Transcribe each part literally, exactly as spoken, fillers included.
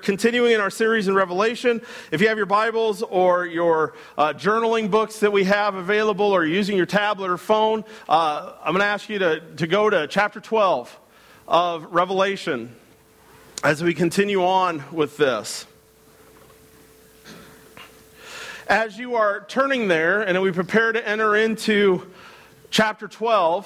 continuing in our series in Revelation. If you have your Bibles or your uh, journaling books that we have available, or you're using your tablet or phone, uh, I'm going to ask you to, to go to chapter twelve of Revelation as we continue on with this. As you are turning there, and we prepare to enter into chapter twelve,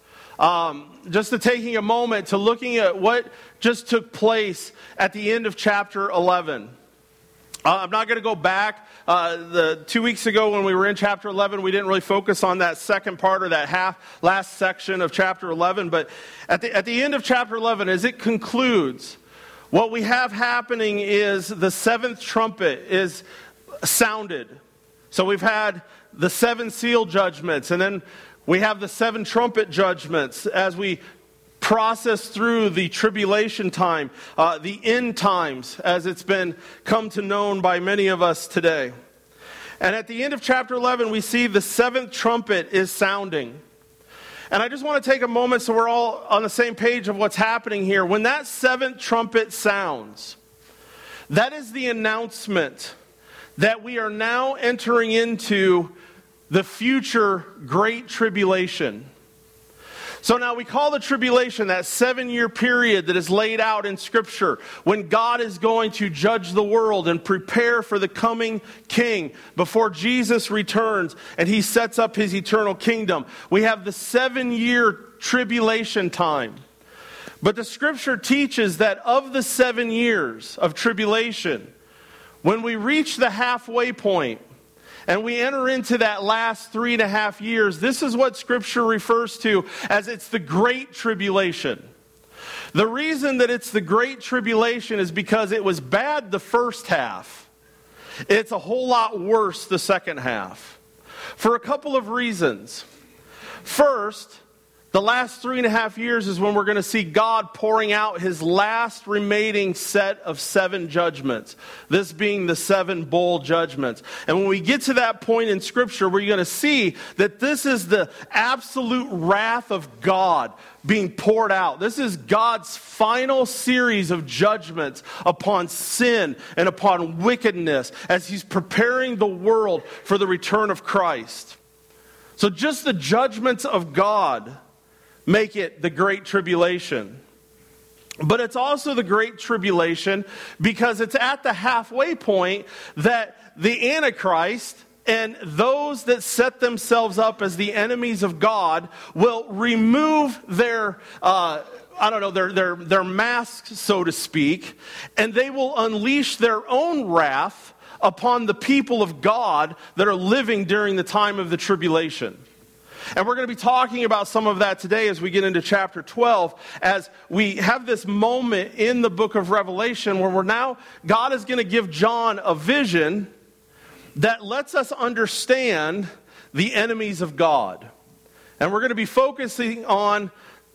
um, just to taking a moment to looking at what just took place at the end of chapter eleven. Uh, I'm not going to go back. Uh, the two weeks ago when we were in chapter eleven, we didn't really focus on that second part or that half last section of chapter eleven. But at the at the end of chapter eleven, as it concludes, what we have happening is the seventh trumpet is sounded. So we've had the seven seal judgments, and then we have the seven trumpet judgments as we process through the tribulation time, uh, the end times, as it's been come to known by many of us today. And at the end of chapter eleven, we see the seventh trumpet is sounding. And I just want to take a moment so we're all on the same page of what's happening here. When that seventh trumpet sounds, that is the announcement that we are now entering into the future great tribulation. So now we call the tribulation that seven-year period that is laid out in Scripture when God is going to judge the world and prepare for the coming King before Jesus returns and he sets up his eternal kingdom. We have the seven-year tribulation time. But the Scripture teaches that of the seven years of tribulation, when we reach the halfway point, and we enter into that last three and a half years, this is what Scripture refers to as it's the Great Tribulation. The reason that it's the Great Tribulation is because it was bad the first half. It's a whole lot worse the second half. For a couple of reasons. First, the last three and a half years is when we're going to see God pouring out his last remaining set of seven judgments. This being the seven bowl judgments. And when we get to that point in Scripture, we're going to see that this is the absolute wrath of God being poured out. This is God's final series of judgments upon sin and upon wickedness as he's preparing the world for the return of Christ. So just the judgments of God make it the Great Tribulation. But it's also the Great Tribulation because it's at the halfway point that the Antichrist and those that set themselves up as the enemies of God will remove their, uh, I don't know, their, their, their masks, so to speak, and they will unleash their own wrath upon the people of God that are living during the time of the tribulation. And we're going to be talking about some of that today as we get into chapter twelve, as we have this moment in the book of Revelation where we're now, God is going to give John a vision that lets us understand the enemies of God. And we're going to be focusing on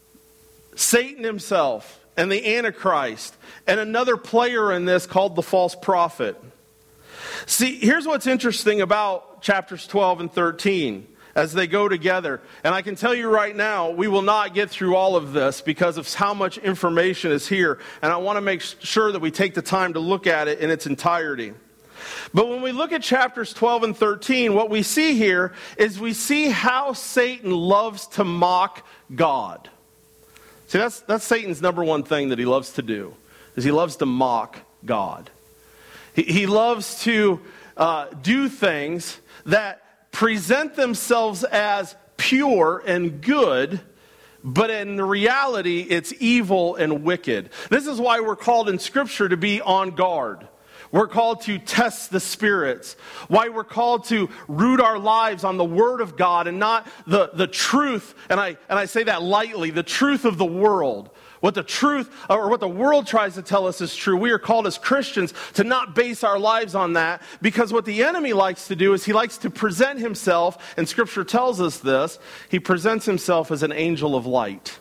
Satan himself and the Antichrist and another player in this called the false prophet. See, here's what's interesting about chapters twelve and thirteen. As they go together. And I can tell you right now, we will not get through all of this because of how much information is here. And I want to make sure that we take the time to look at it in its entirety. But when we look at chapters twelve and thirteen, what we see here is we see how Satan loves to mock God. See, that's, that's Satan's number one thing that he loves to do, is he loves to mock God. He, he loves to uh, do things that present themselves as pure and good, but in reality, it's evil and wicked. This is why we're called in Scripture to be on guard. We're called to test the spirits. Why we're called to root our lives on the Word of God and not the, the truth, and I, and I say that lightly, the truth of the world. What the truth, or what the world tries to tell us is true. We are called as Christians to not base our lives on that, because what the enemy likes to do is he likes to present himself, and Scripture tells us this, he presents himself as an angel of light.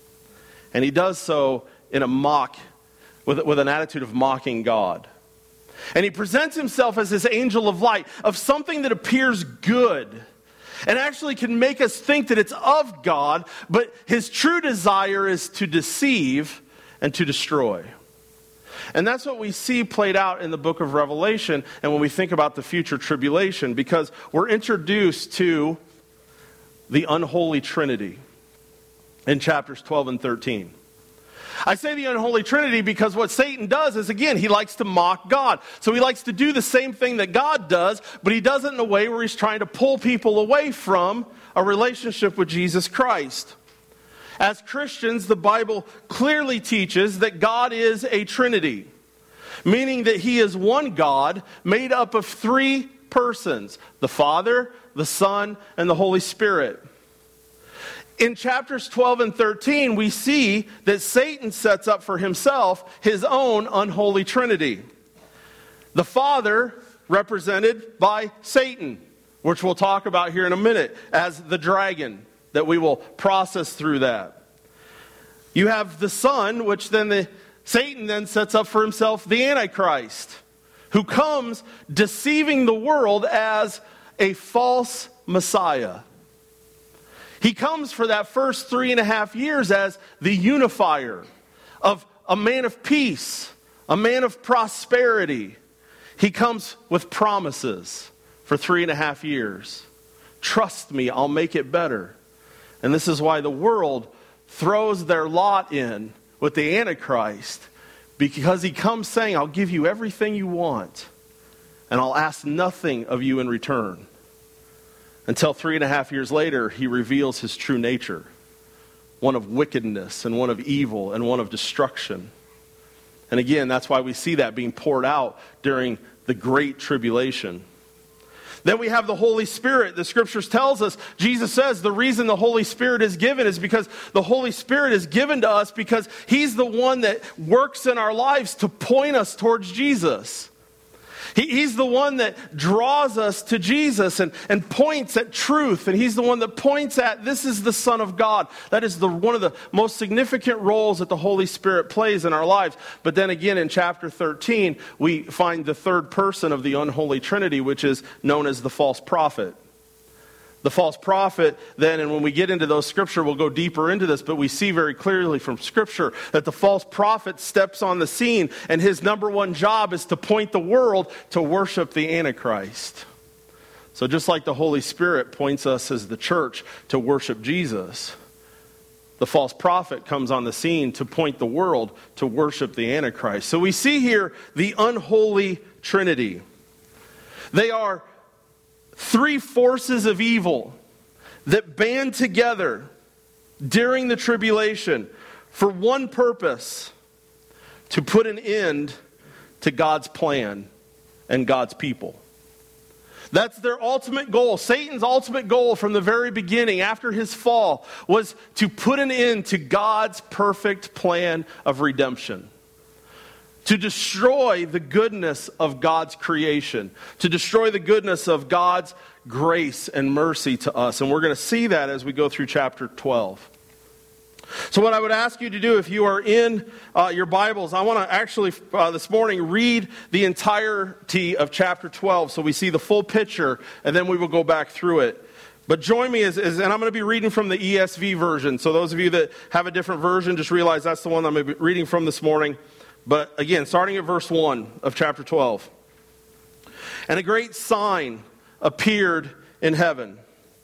And he does so in a mock, with, with an attitude of mocking God. And he presents himself as this angel of light, of something that appears good, and actually can make us think that it's of God, but his true desire is to deceive and to destroy. And that's what we see played out in the book of Revelation and when we think about the future tribulation, because we're introduced to the unholy Trinity in chapters twelve and thirteen. I say the unholy Trinity because what Satan does is, again, he likes to mock God. So he likes to do the same thing that God does, but he does it in a way where he's trying to pull people away from a relationship with Jesus Christ. As Christians, the Bible clearly teaches that God is a Trinity, meaning that he is one God made up of three persons: the Father, the Son, and the Holy Spirit. In chapters twelve and thirteen, we see that Satan sets up for himself his own unholy Trinity. The Father, represented by Satan, which we'll talk about here in a minute, as the dragon, that we will process through that. You have the Son, which then the Satan then sets up for himself the Antichrist, who comes deceiving the world as a false Messiah. He comes for that first three and a half years as the unifier, of a man of peace, a man of prosperity. He comes with promises for three and a half years. Trust me, I'll make it better. And this is why the world throws their lot in with the Antichrist, because he comes saying, I'll give you everything you want, and I'll ask nothing of you in return. Until three and a half years later, he reveals his true nature, one of wickedness and one of evil and one of destruction. And again, that's why we see that being poured out during the Great Tribulation. Then we have the Holy Spirit. The Scriptures tells us, Jesus says the reason the Holy Spirit is given is because the Holy Spirit is given to us because he's the one that works in our lives to point us towards Jesus. He, he's the one that draws us to Jesus and, and points at truth. And he's the one that points at, this is the Son of God. That is the one of the most significant roles that the Holy Spirit plays in our lives. But then again, in chapter thirteen, we find the third person of the unholy Trinity, which is known as the false prophet. The false prophet, then, and when we get into those scripture, we'll go deeper into this, but we see very clearly from scripture that the false prophet steps on the scene, and his number one job is to point the world to worship the Antichrist. So just like the Holy Spirit points us as the church to worship Jesus, the false prophet comes on the scene to point the world to worship the Antichrist. So we see here the unholy Trinity. They are three forces of evil that band together during the tribulation for one purpose: to put an end to God's plan and God's people. That's their ultimate goal. Satan's ultimate goal from the very beginning, after his fall, was to put an end to God's perfect plan of redemption. To destroy the goodness of God's creation. To destroy the goodness of God's grace and mercy to us. And we're going to see that as we go through chapter twelve. So what I would ask you to do, if you are in uh, your Bibles, I want to actually uh, this morning read the entirety of chapter twelve so we see the full picture, and then we will go back through it. But join me, as, as, and I'm going to be reading from the E S V version. So those of you that have a different version, just realize that's the one I'm going to be reading from this morning. But again, starting at verse one of chapter twelve. And a great sign appeared in heaven.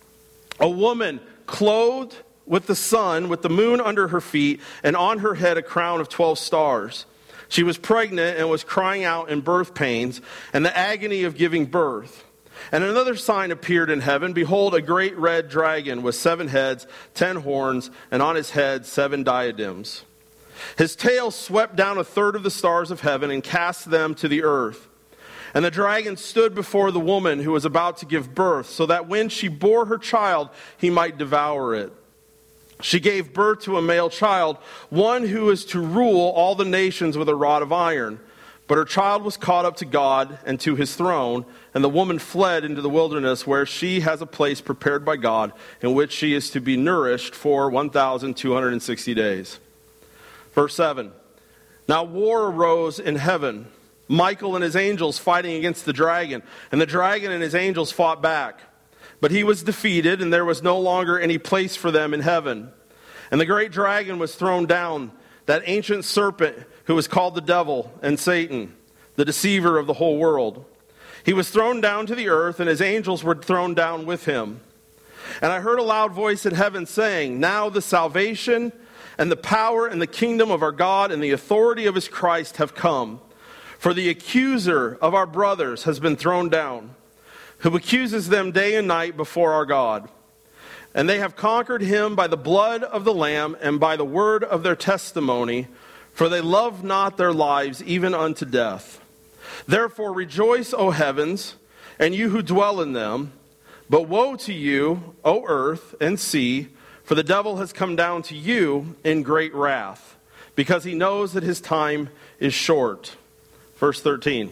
A woman clothed with the sun, with the moon under her feet, and on her head a crown of twelve stars. She was pregnant and was crying out in birth pains and the agony of giving birth. And another sign appeared in heaven. Behold, a great red dragon with seven heads, ten horns, and on his head seven diadems. His tail swept down a third of the stars of heaven and cast them to the earth. And the dragon stood before the woman who was about to give birth, so that when she bore her child, he might devour it. She gave birth to a male child, one who is to rule all the nations with a rod of iron. But her child was caught up to God and to his throne, and the woman fled into the wilderness, where she has a place prepared by God, in which she is to be nourished for one thousand two hundred sixty days. Verse seven, now war arose in heaven, Michael and his angels fighting against the dragon, and the dragon and his angels fought back. But he was defeated, and there was no longer any place for them in heaven. And the great dragon was thrown down, that ancient serpent who was called the devil and Satan, the deceiver of the whole world. He was thrown down to the earth, and his angels were thrown down with him. And I heard a loud voice in heaven saying, now the salvation and the power and the kingdom of our God and the authority of his Christ have come. For the accuser of our brothers has been thrown down, who accuses them day and night before our God. And they have conquered him by the blood of the Lamb and by the word of their testimony, for they love not their lives even unto death. Therefore rejoice, O heavens, and you who dwell in them. But woe to you, O earth and sea, for the devil has come down to you in great wrath, because he knows that his time is short. Verse thirteen.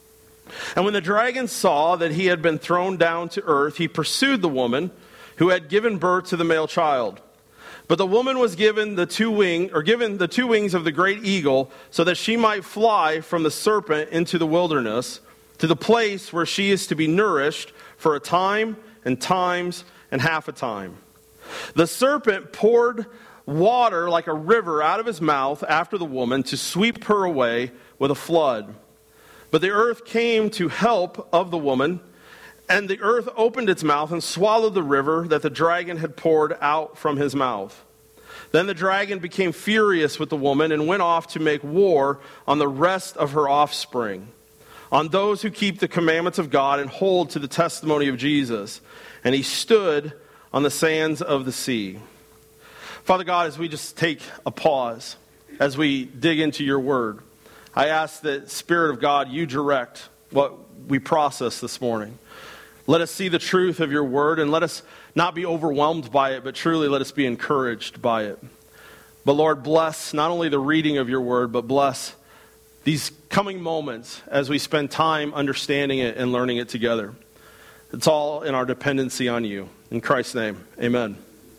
And when the dragon saw that he had been thrown down to earth, he pursued the woman who had given birth to the male child. But the woman was given the two wing, or given the two wings of the great eagle, so that she might fly from the serpent into the wilderness, to the place where she is to be nourished for a time and times and half a time. The serpent poured water like a river out of his mouth after the woman to sweep her away with a flood. But the earth came to help of the woman, and the earth opened its mouth and swallowed the river that the dragon had poured out from his mouth. Then the dragon became furious with the woman and went off to make war on the rest of her offspring, on those who keep the commandments of God and hold to the testimony of Jesus. And he stood on the sands of the sea. Father God, as we just take a pause, as we dig into your word, I ask that, Spirit of God, you direct what we process this morning. Let us see the truth of your word, and let us not be overwhelmed by it, but truly let us be encouraged by it. But Lord, bless not only the reading of your word, but bless these coming moments as we spend time understanding it and learning it together. It's all in our dependency on you. In Christ's name, amen.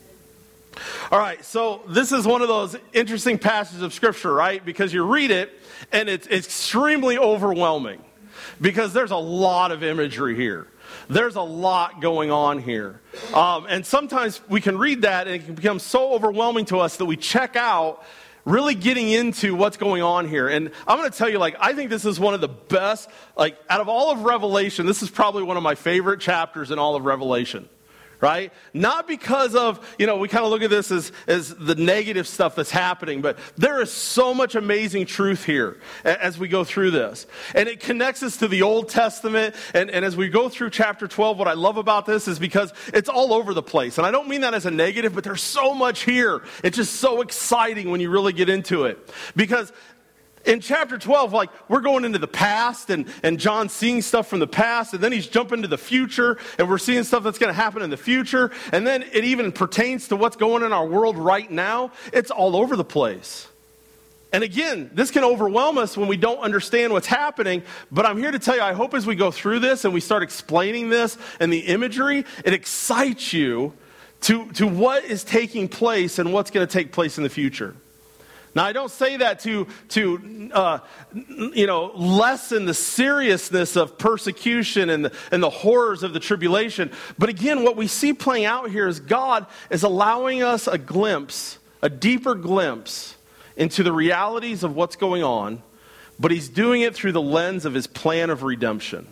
All right, so this is one of those interesting passages of Scripture, right? Because you read it, and it's extremely overwhelming, because there's a lot of imagery here. There's a lot going on here. Um, and sometimes we can read that, and it can become so overwhelming to us that we check out really getting into what's going on here. And I'm going to tell you, like, I think this is one of the best, like, out of all of Revelation, this is probably one of my favorite chapters in all of Revelation. Right? Not because of, you know, we kind of look at this as, as the negative stuff that's happening, but there is so much amazing truth here as we go through this. And it connects us to the Old Testament. And, and as we go through chapter twelve, what I love about this is because it's all over the place. And I don't mean that as a negative, but there's so much here. It's just so exciting when you really get into it. Because in chapter twelve, like, we're going into the past, and, and John's seeing stuff from the past, and then he's jumping to the future, and we're seeing stuff that's going to happen in the future, and then it even pertains to what's going on in our world right now. It's all over the place. And again, this can overwhelm us when we don't understand what's happening, but I'm here to tell you, I hope as we go through this and we start explaining this and the imagery, it excites you to, to what is taking place and what's going to take place in the future. Now, I don't say that to, to uh, you know, lessen the seriousness of persecution and the, and the horrors of the tribulation. But again, what we see playing out here is God is allowing us a glimpse, a deeper glimpse into the realities of what's going on, but he's doing it through the lens of his plan of redemption.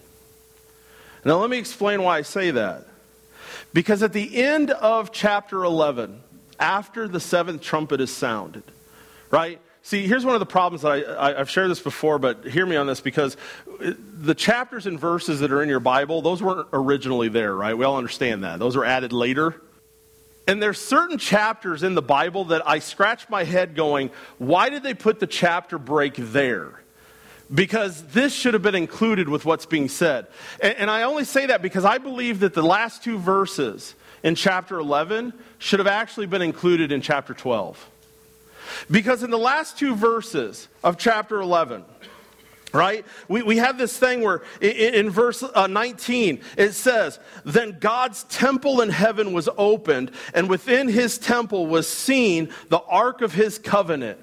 Now, let me explain why I say that. Because at the end of chapter eleven, after the seventh trumpet is sounded, right? See, here's one of the problems that I, I, I've shared this before, but hear me on this, because the chapters and verses that are in your Bible, those weren't originally there, right? We all understand that. Those are added later. And there's certain chapters in the Bible that I scratch my head going, why did they put the chapter break there? Because this should have been included with what's being said. And, and I only say that because I believe that the last two verses in chapter eleven should have actually been included in chapter twelve. Because in the last two verses of chapter eleven, right, we, we have this thing where in, in verse uh, nineteen, it says, then God's temple in heaven was opened, and within his temple was seen the ark of his covenant.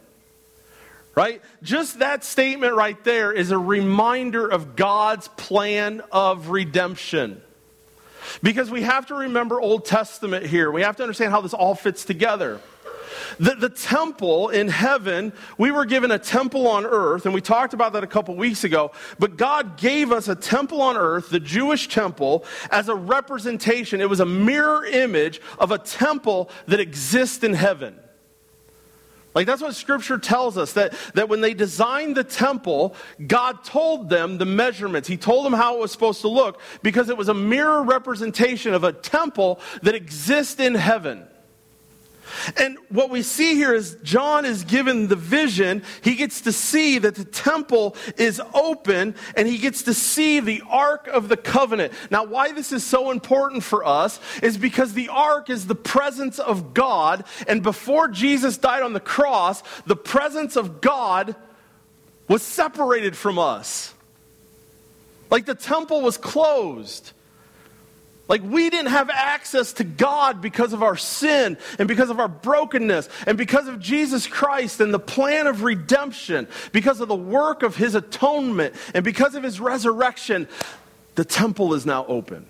Right? Just that statement right there is a reminder of God's plan of redemption. Because we have to remember Old Testament here. We have to understand how this all fits together. The, the temple in heaven, we were given a temple on earth, and we talked about that a couple weeks ago, but God gave us a temple on earth, the Jewish temple, as a representation. It was a mirror image of a temple that exists in heaven. Like that's what Scripture tells us, that, that when they designed the temple, God told them the measurements. He told them how it was supposed to look because it was a mirror representation of a temple that exists in heaven. And what we see here is John is given the vision. He gets to see that the temple is open and he gets to see the Ark of the Covenant. Now, why this is so important for us is because the Ark is the presence of God. And before Jesus died on the cross, the presence of God was separated from us. Like the temple was closed. Like we didn't have access to God because of our sin and because of our brokenness and because of Jesus Christ and the plan of redemption, because of the work of his atonement and because of his resurrection. The temple is now open.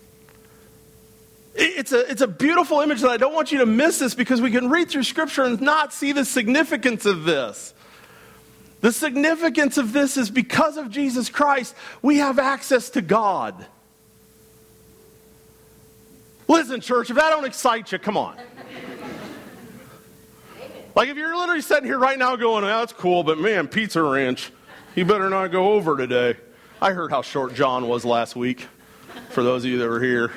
It's a, it's a beautiful image that I don't want you to miss this because we can read through Scripture and not see the significance of this. The significance of this is because of Jesus Christ, we have access to God. Listen, church, if that don't excite you, come on. Like if you're literally sitting here right now going, well, that's cool, but man, Pizza Ranch, you better not go over today. I heard how short John was last week, for those of you that were here.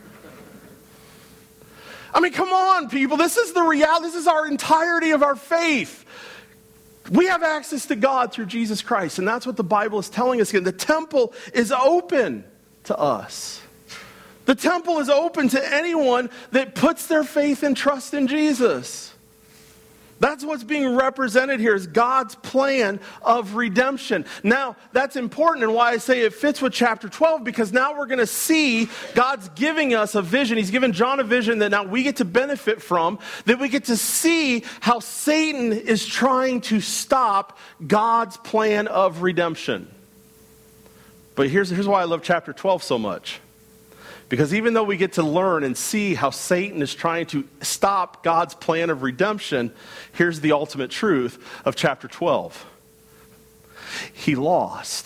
I mean, come on, people. This is the reality. This is our entirety of our faith. We have access to God through Jesus Christ, and that's what the Bible is telling us again. The temple is open to us. The temple is open to anyone that puts their faith and trust in Jesus. That's what's being represented here is God's plan of redemption. Now, that's important and why I say it fits with chapter twelve, because now we're going to see God's giving us a vision. He's given John a vision that now we get to benefit from, that we get to see how Satan is trying to stop God's plan of redemption. But here's, here's why I love chapter twelve so much. Because even though we get to learn and see how Satan is trying to stop God's plan of redemption, here's the ultimate truth of chapter twelve. He lost.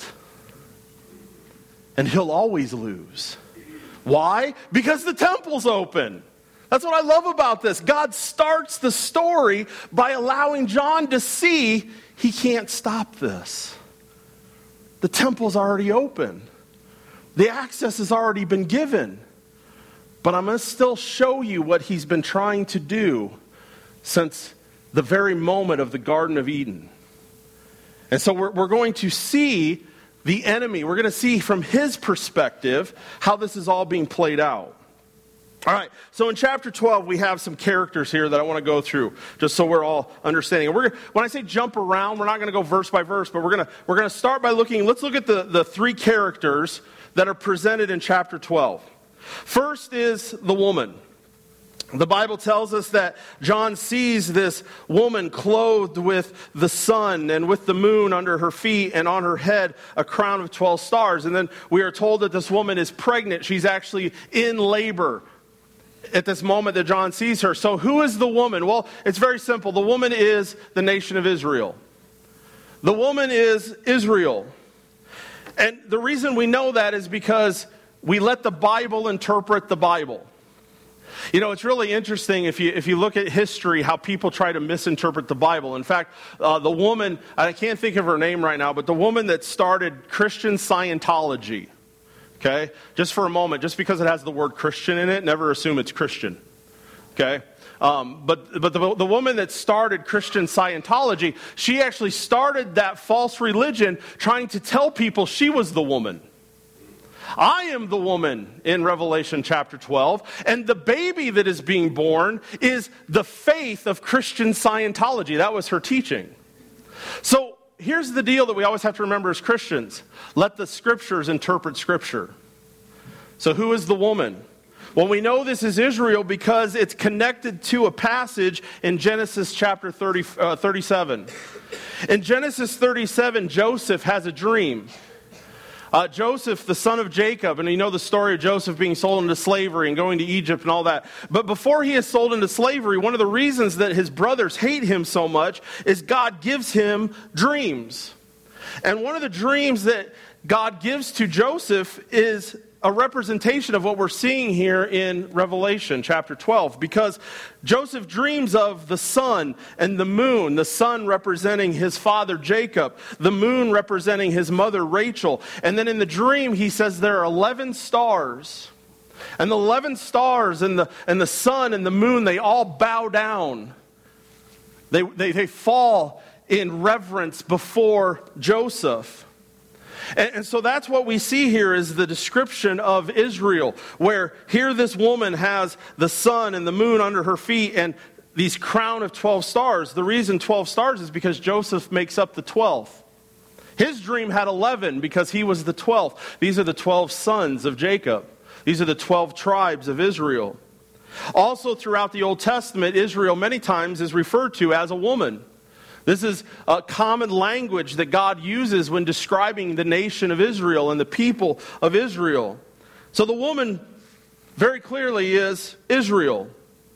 And he'll always lose. Why? Because the temple's open. That's what I love about this. God starts the story by allowing John to see he can't stop this. The temple's already open. The access has already been given. But I'm going to still show you what he's been trying to do since the very moment of the Garden of Eden. And so we're, we're going to see the enemy. We're going to see from his perspective how this is all being played out. All right, so in chapter twelve, we have some characters here that I want to go through, just so we're all understanding. And we're when I say jump around, we're not going to go verse by verse, but we're going to we're going to start by looking. Let's look at the, the three characters that are presented in chapter twelve. First is the woman. The Bible tells us that John sees this woman clothed with the sun and with the moon under her feet and on her head a crown of twelve stars. And then we are told that this woman is pregnant. She's actually in labor at this moment that John sees her. So who is the woman? Well, it's very simple. The woman is the nation of Israel. The woman is Israel. And the reason we know that is because we let the Bible interpret the Bible. You know, it's really interesting if you if you look at history, how people try to misinterpret the Bible. In fact, uh, the woman, I can't think of her name right now, but the woman that started Christian Scientology, okay? Just for a moment, just because it has the word Christian in it, never assume it's Christian, okay? Um, but but the, the woman that started Christian Scientology, she actually started that false religion trying to tell people she was the woman. I am the woman in Revelation chapter twelve, and the baby that is being born is the faith of Christian Scientology. That was her teaching. So here's the deal that we always have to remember as Christians. Let the scriptures interpret scripture. So who is the woman? Well, we know this is Israel because it's connected to a passage in Genesis chapter thirty, uh, thirty-seven. In Genesis thirty-seven, Joseph has a dream. Uh, Joseph, the son of Jacob, and you know the story of Joseph being sold into slavery and going to Egypt and all that. But before he is sold into slavery, one of the reasons that his brothers hate him so much is God gives him dreams. And one of the dreams that God gives to Joseph is a representation of what we're seeing here in Revelation chapter twelve, because Joseph dreams of the sun and the moon, the sun representing his father Jacob, the moon representing his mother Rachel. And then in the dream he says there are eleven stars, and the eleven stars and the and the sun and the moon, they all bow down. They they, they fall in reverence before Joseph. And, and so that's what we see here is the description of Israel, where here this woman has the sun and the moon under her feet and these crown of twelve stars. The reason twelve stars is because Joseph makes up the twelfth. His dream had eleven because he was the twelfth. These are the twelve sons of Jacob. These are the twelve tribes of Israel. Also throughout the Old Testament, Israel many times is referred to as a woman. This is a common language that God uses when describing the nation of Israel and the people of Israel. So the woman very clearly is Israel.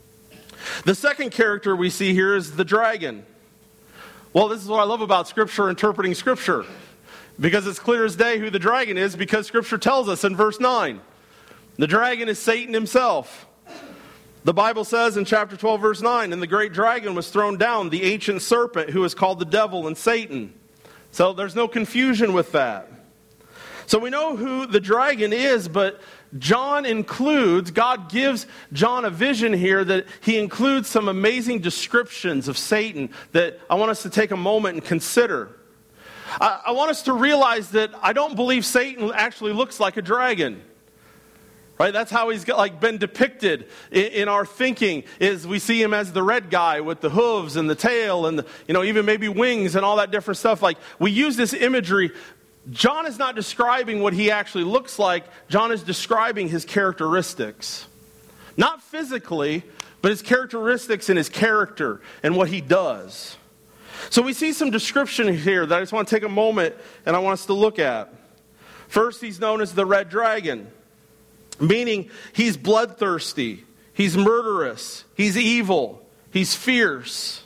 The second character we see here is the dragon. Well, this is what I love about Scripture, interpreting Scripture. Because it's clear as day who the dragon is, because Scripture tells us in verse nine. The dragon is Satan himself. The Bible says in chapter twelve, verse nine, and the great dragon was thrown down, the ancient serpent who is called the devil and Satan. So there's no confusion with that. So we know who the dragon is, but John includes, God gives John a vision here that he includes some amazing descriptions of Satan that I want us to take a moment and consider. I, I want us to realize that I don't believe Satan actually looks like a dragon. Right? That's how he's got, like been depicted in, in our thinking, is we see him as the red guy with the hooves and the tail and the, you know, even maybe wings and all that different stuff. Like we use this imagery. John is not describing what he actually looks like. John is describing his characteristics. Not physically, but his characteristics and his character and what he does. So we see some description here that I just want to take a moment and I want us to look at. First, he's known as the red dragon. Meaning he's bloodthirsty, he's murderous, he's evil, he's fierce.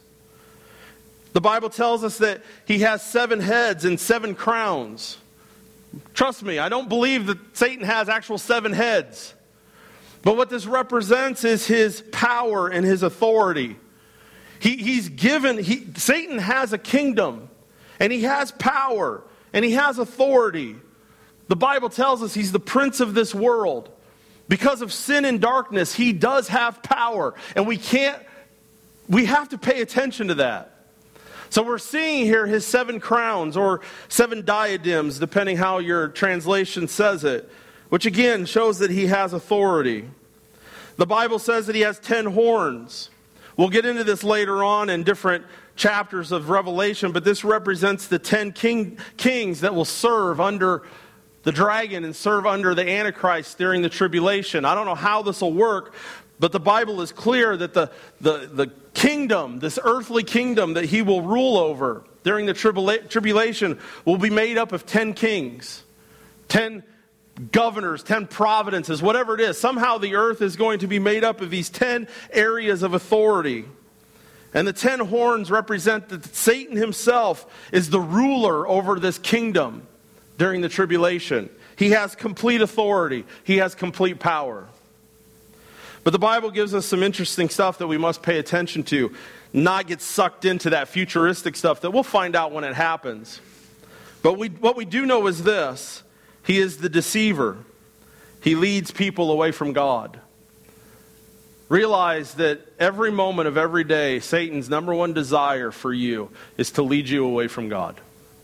The Bible tells us that he has seven heads and seven crowns. Trust me, I don't believe that Satan has actual seven heads. But what this represents is his power and his authority. He, he's given, he, Satan has a kingdom, and he has power, and he has authority. The Bible tells us he's the prince of this world. Because of sin and darkness, he does have power. And we can't, we have to pay attention to that. So we're seeing here his seven crowns or seven diadems, depending how your translation says it. Which again shows that he has authority. The Bible says that he has ten horns. We'll get into this later on in different chapters of Revelation. But this represents the ten king, kings that will serve under the dragon and serve under the Antichrist during the tribulation. I don't know how this will work, but the Bible is clear that the, the, the kingdom, this earthly kingdom that he will rule over during the tribula- tribulation will be made up of ten kings, ten governors, ten providences, whatever it is. Somehow the earth is going to be made up of these ten areas of authority. And the ten horns represent that Satan himself is the ruler over this kingdom. During the tribulation, he has complete authority. He has complete power. But the Bible gives us some interesting stuff that we must pay attention to. Not get sucked into that futuristic stuff that we'll find out when it happens. But we, what we do know is this. He is the deceiver. He leads people away from God. Realize that every moment of every day, Satan's number one desire for you is to lead you away from God.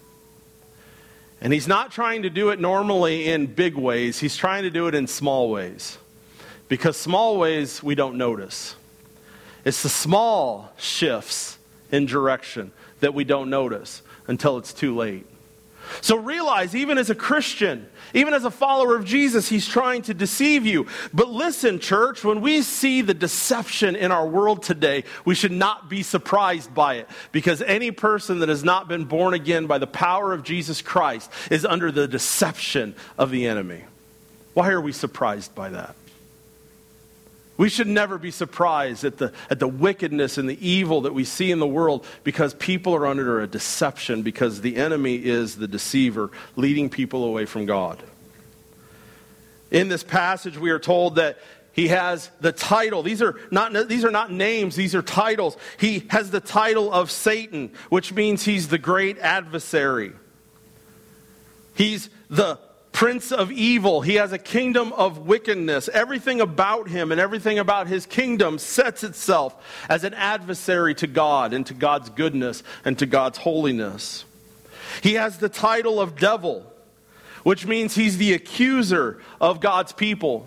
And he's not trying to do it normally in big ways. He's trying to do it in small ways. Because small ways we don't notice. It's the small shifts in direction that we don't notice until it's too late. So realize, even as a Christian, even as a follower of Jesus, he's trying to deceive you. But listen, church, when we see the deception in our world today, we should not be surprised by it. Because any person that has not been born again by the power of Jesus Christ is under the deception of the enemy. Why are we surprised by that? We should never be surprised at the, at the wickedness and the evil that we see in the world, because people are under a deception, because the enemy is the deceiver, leading people away from God. In this passage, we are told that he has the title. These are not, these are not names, these are titles. He has the title of Satan, which means he's the great adversary. He's the Prince of evil. He has a kingdom of wickedness. Everything about him and everything about his kingdom sets itself as an adversary to God and to God's goodness and to God's holiness. He has the title of devil, which means he's the accuser of God's people.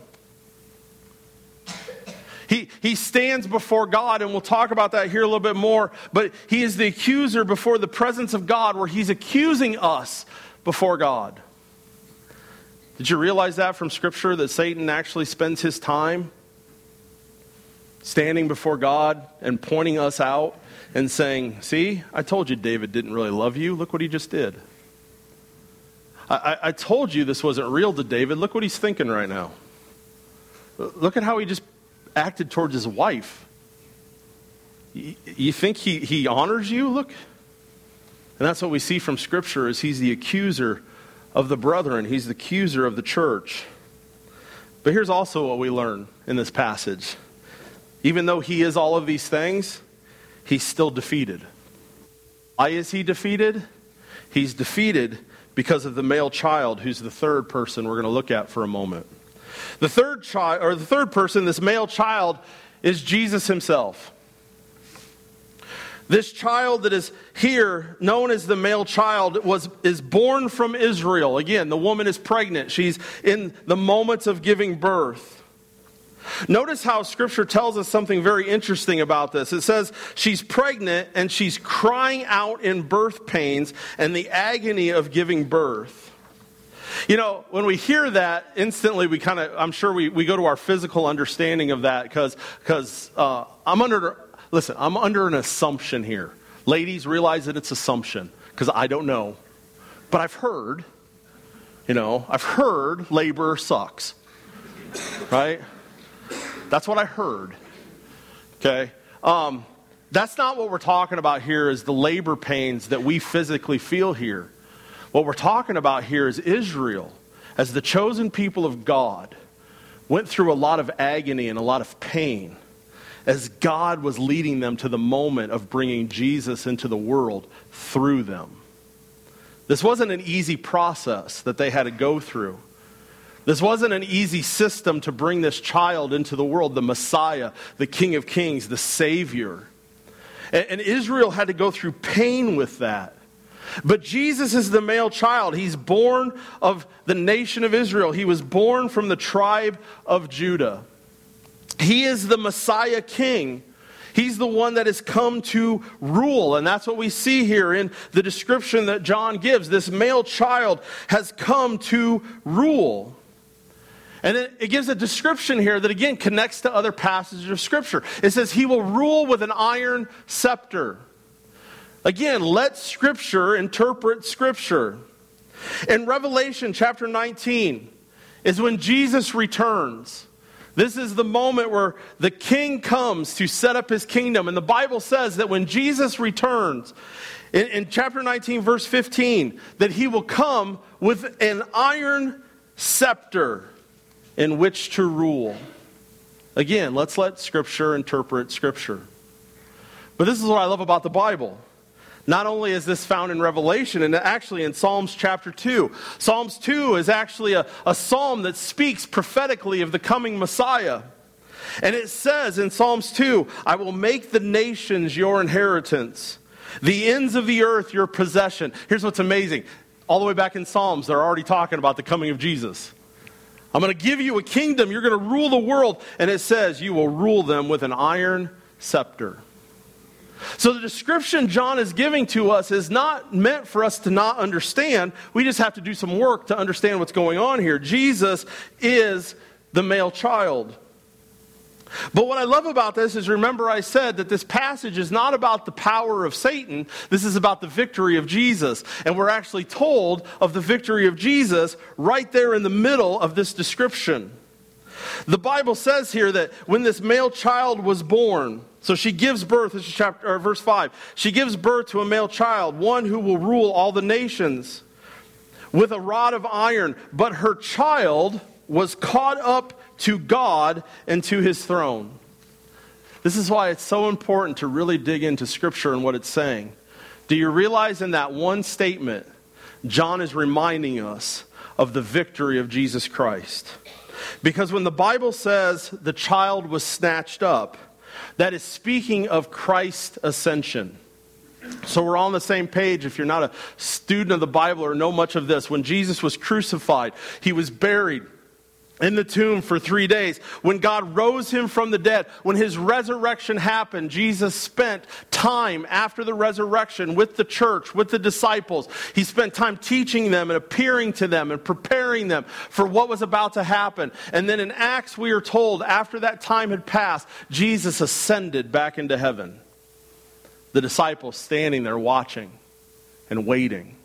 He, he stands before God, and we'll talk about that here a little bit more, but he is the accuser before the presence of God, where he's accusing us before God. Did you realize that from Scripture, that Satan actually spends his time standing before God and pointing us out and saying, see, I told you David didn't really love you. Look what he just did. I, I, I told you this wasn't real to David. Look what he's thinking right now. Look at how he just acted towards his wife. You, you think he, he honors you? Look. And that's what we see from Scripture, is he's the accuser of the brethren. He's the accuser of the church. But here's also what we learn in this passage. Even though he is all of these things, he's still defeated. Why is he defeated? He's defeated because of the male child, who's the third person we're going to look at for a moment. The third child, or the third person, this male child, is Jesus himself. This child that is here, known as the male child, was is born from Israel. Again, the woman is pregnant. She's in the moments of giving birth. Notice how Scripture tells us something very interesting about this. It says she's pregnant and she's crying out in birth pains and the agony of giving birth. You know, when we hear that, instantly we kind of, I'm sure we, we go to our physical understanding of that, because because uh, I'm under... Listen, I'm under an assumption here. Ladies, realize that it's assumption, because I don't know. But I've heard, you know, I've heard labor sucks. Right? That's what I heard. Okay? Um, that's not what we're talking about here, is the labor pains that we physically feel here. What we're talking about here is Israel, as the chosen people of God, went through a lot of agony and a lot of pain as God was leading them to the moment of bringing Jesus into the world through them. This wasn't an easy process that they had to go through. This wasn't an easy system to bring this child into the world, the Messiah, the King of Kings, the Savior. And, and Israel had to go through pain with that. But Jesus is the male child. He's born of the nation of Israel. He was born from the tribe of Judah. He is the Messiah King. He's the one that has come to rule. And that's what we see here in the description that John gives. This male child has come to rule. And it, it gives a description here that, again, connects to other passages of Scripture. It says he will rule with an iron scepter. Again, let Scripture interpret Scripture. In Revelation chapter nineteen is when Jesus returns. This is the moment where the king comes to set up his kingdom. And the Bible says that when Jesus returns, in, in chapter nineteen, verse fifteen, that he will come with an iron scepter in which to rule. Again, let's let Scripture interpret Scripture. But this is what I love about the Bible. Not only is this found in Revelation, and actually in Psalms chapter two. Psalms two is actually a, a psalm that speaks prophetically of the coming Messiah. And it says in Psalms two, I will make the nations your inheritance, the ends of the earth your possession. Here's what's amazing. All the way back in Psalms, they're already talking about the coming of Jesus. I'm going to give you a kingdom. You're going to rule the world. And it says you will rule them with an iron scepter. So the description John is giving to us is not meant for us to not understand. We just have to do some work to understand what's going on here. Jesus is the male child. But what I love about this is, remember I said that this passage is not about the power of Satan. This is about the victory of Jesus. And we're actually told of the victory of Jesus right there in the middle of this description. The Bible says here that when this male child was born, so she gives birth, this is chapter, or verse five, she gives birth to a male child, one who will rule all the nations with a rod of iron. But her child was caught up to God and to his throne. This is why it's so important to really dig into Scripture and what it's saying. Do you realize in that one statement, John is reminding us of the victory of Jesus Christ? Because when the Bible says the child was snatched up, that is speaking of Christ's ascension. So we're all on the same page if you're not a student of the Bible or know much of this. When Jesus was crucified, he was buried in the tomb for three days. When God rose him from the dead, when his resurrection happened, Jesus spent time after the resurrection with the church, with the disciples. He spent time teaching them and appearing to them and preparing them for what was about to happen. And then in Acts, we are told after that time had passed, Jesus ascended back into heaven. The disciples standing there watching and waiting.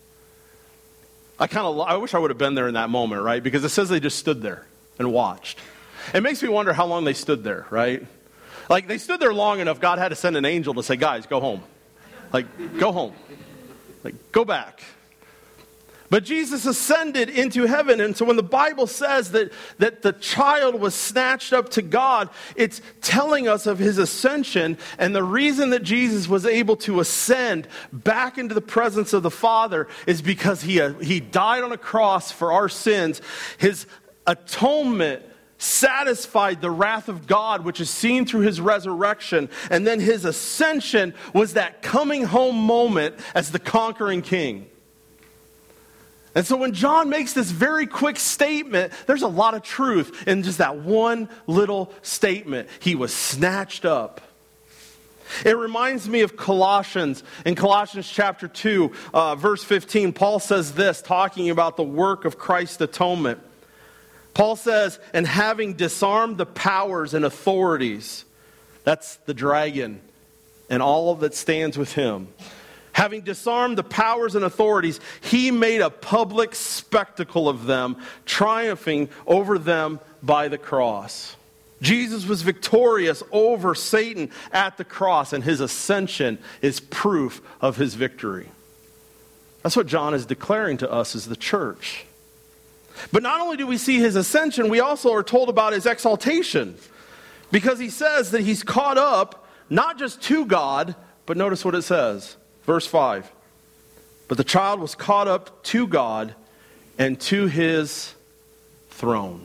I kind of, I wish I would have been there in that moment, right? Because it says they just stood there and watched. It makes me wonder how long they stood there, right? Like, they stood there long enough, God had to send an angel to say, guys, go home. Like, go home. Like, go back. But Jesus ascended into heaven. And so when the Bible says that, that the child was snatched up to God, it's telling us of his ascension. And the reason that Jesus was able to ascend back into the presence of the Father is because he, uh, he died on a cross for our sins. His atonement satisfied the wrath of God, which is seen through his resurrection. And then his ascension was that coming home moment as the conquering king. And so when John makes this very quick statement, there's a lot of truth in just that one little statement. He was snatched up. It reminds me of Colossians. In Colossians chapter two, uh, verse fifteen, Paul says this, talking about the work of Christ's atonement. Paul says, and having disarmed the powers and authorities, that's the dragon and all that stands with him. Having disarmed the powers and authorities, he made a public spectacle of them, triumphing over them by the cross. Jesus was victorious over Satan at the cross, and his ascension is proof of his victory. That's what John is declaring to us as the church. But not only do we see his ascension, we also are told about his exaltation. Because he says that he's caught up, not just to God, but notice what it says. Verse five, but the child was caught up to God and to his throne.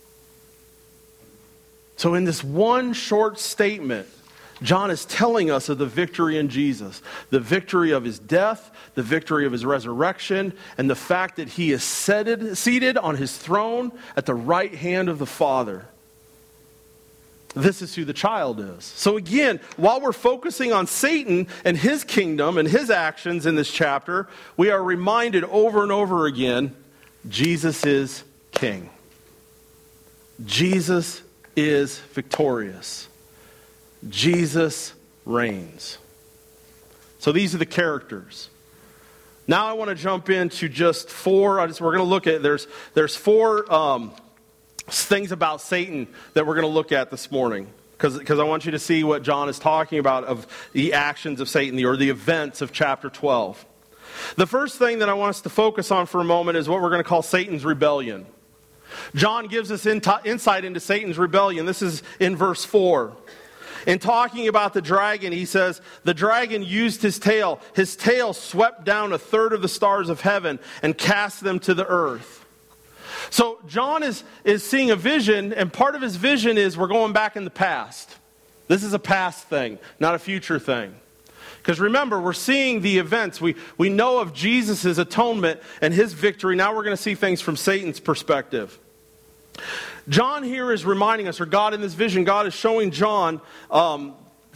So in this one short statement, John is telling us of the victory in Jesus, the victory of his death, the victory of his resurrection, and the fact that he is seated, seated on his throne at the right hand of the Father. This is who the child is. So again, while we're focusing on Satan and his kingdom and his actions in this chapter, we are reminded over and over again, Jesus is king. Jesus is victorious. Jesus reigns. So these are the characters. Now I want to jump into just four. I just, we're going to look at, there's, there's four um, things about Satan that we're going to look at this morning. Because I want you to see what John is talking about of the actions of Satan, or the events of chapter twelve. The first thing that I want us to focus on for a moment is what we're going to call Satan's rebellion. John gives us insight into Satan's rebellion. This is in verse four. In talking about the dragon, he says, the dragon used his tail. His tail swept down a third of the stars of heaven and cast them to the earth. So John is, is seeing a vision, and part of his vision is we're going back in the past. This is a past thing, not a future thing. Because remember, we're seeing the events. We, we know of Jesus' atonement and his victory. Now we're going to see things from Satan's perspective. John here is reminding us, or God in this vision, God is showing John um,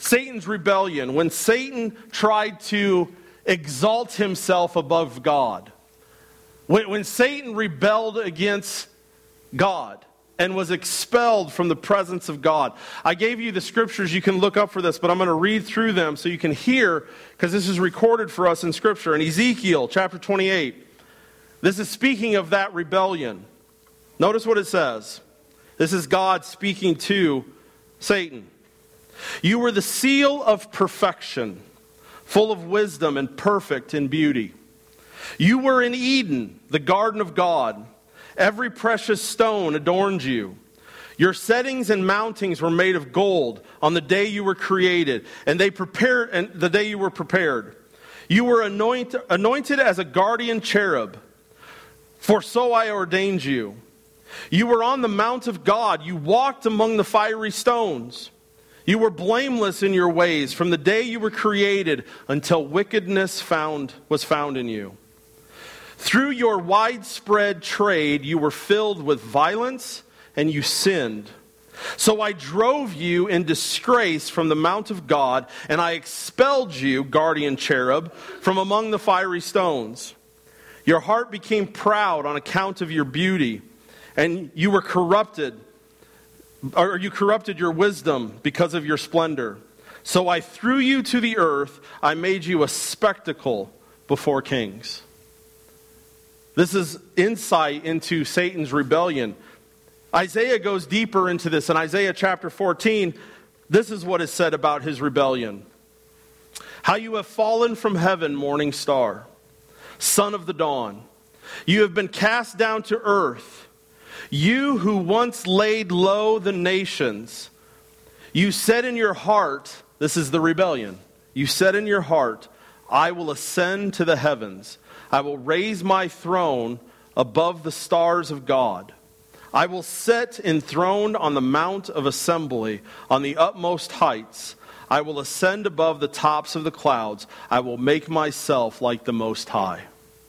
Satan's rebellion, when Satan tried to exalt himself above God. When, when Satan rebelled against God and was expelled from the presence of God. I gave you the scriptures you can look up for this, but I'm going to read through them so you can hear, because this is recorded for us in Scripture. In Ezekiel chapter twenty-eight, this is speaking of that rebellion. Notice what it says. This is God speaking to Satan. You were the seal of perfection, full of wisdom and perfect in beauty. You were in Eden, the garden of God. Every precious stone adorned you. Your settings and mountings were made of gold on the day you were created, and they prepared and the day you were prepared. You were anointed, anointed as a guardian cherub, for so I ordained you. You were on the mount of God. You walked among the fiery stones. You were blameless in your ways from the day you were created until wickedness found was found in you. Through your widespread trade, you were filled with violence, and you sinned. So I drove you in disgrace from the mount of God, and I expelled you, guardian cherub, from among the fiery stones. Your heart became proud on account of your beauty, and you were corrupted, or you corrupted your wisdom because of your splendor. So I threw you to the earth. I made you a spectacle before kings. This is insight into Satan's rebellion. Isaiah goes deeper into this. In Isaiah chapter fourteen, this is what is said about his rebellion. How you have fallen from heaven, morning star, son of the dawn. You have been cast down to earth. You who once laid low the nations. You said in your heart, this is the rebellion. You said in your heart, I will ascend to the heavens. I will raise my throne above the stars of God. I will sit enthroned on the mount of assembly, on the utmost heights. I will ascend above the tops of the clouds. I will make myself like the Most High.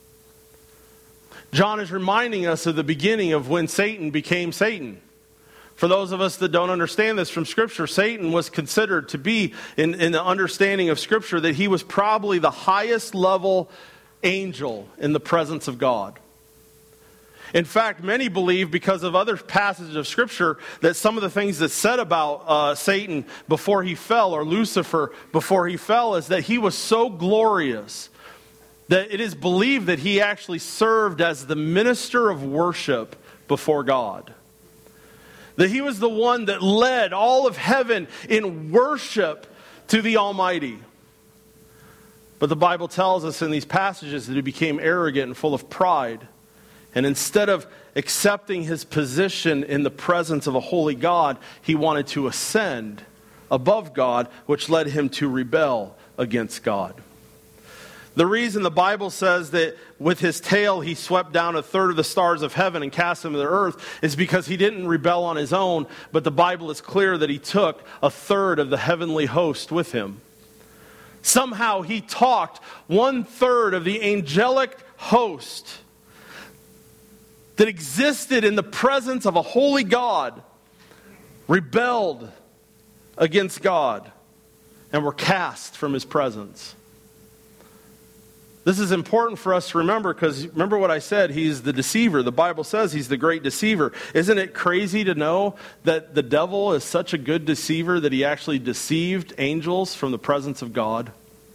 John is reminding us of the beginning of when Satan became Satan. For those of us that don't understand this from Scripture, Satan was considered to be, in, in the understanding of Scripture, that he was probably the highest level angel in the presence of God. In fact, many believe, because of other passages of Scripture, that some of the things that's said about uh, Satan before he fell, or Lucifer before he fell, is that he was so glorious that it is believed that he actually served as the minister of worship before God. That he was the one that led all of heaven in worship to the Almighty. But the Bible tells us in these passages that he became arrogant and full of pride. And instead of accepting his position in the presence of a holy God, he wanted to ascend above God, which led him to rebel against God. The reason the Bible says that with his tail he swept down a third of the stars of heaven and cast them to the earth is because he didn't rebel on his own, but the Bible is clear that he took a third of the heavenly host with him. Somehow he talked one third of the angelic host that existed in the presence of a holy God, rebelled against God, and were cast from his presence. This is important for us to remember, because remember what I said, he's the deceiver. The Bible says he's the great deceiver. Isn't it crazy to know that the devil is such a good deceiver that he actually deceived angels from the presence of God?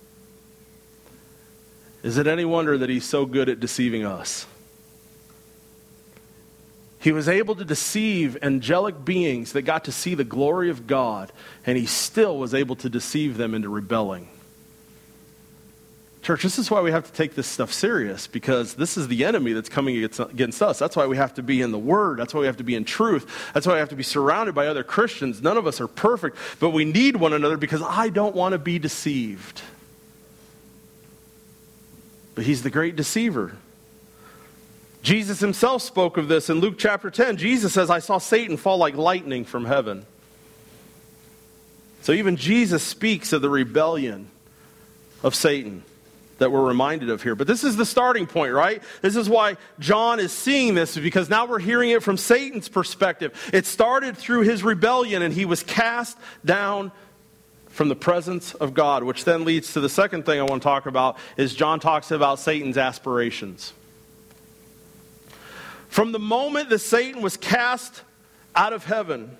Is it any wonder that he's so good at deceiving us? He was able to deceive angelic beings that got to see the glory of God, and he still was able to deceive them into rebelling. Church, this is why we have to take this stuff serious, because this is the enemy that's coming against, against us. That's why we have to be in the Word. That's why we have to be in truth. That's why we have to be surrounded by other Christians. None of us are perfect, but we need one another, because I don't want to be deceived. But he's the great deceiver. Jesus himself spoke of this in Luke chapter ten. Jesus says, I saw Satan fall like lightning from heaven. So even Jesus speaks of the rebellion of Satan that we're reminded of here. But this is the starting point, right? This is why John is seeing this, because now we're hearing it from Satan's perspective. It started through his rebellion, and he was cast down from the presence of God, which then leads to the second thing I want to talk about, is John talks about Satan's aspirations. From the moment that Satan was cast out of heaven,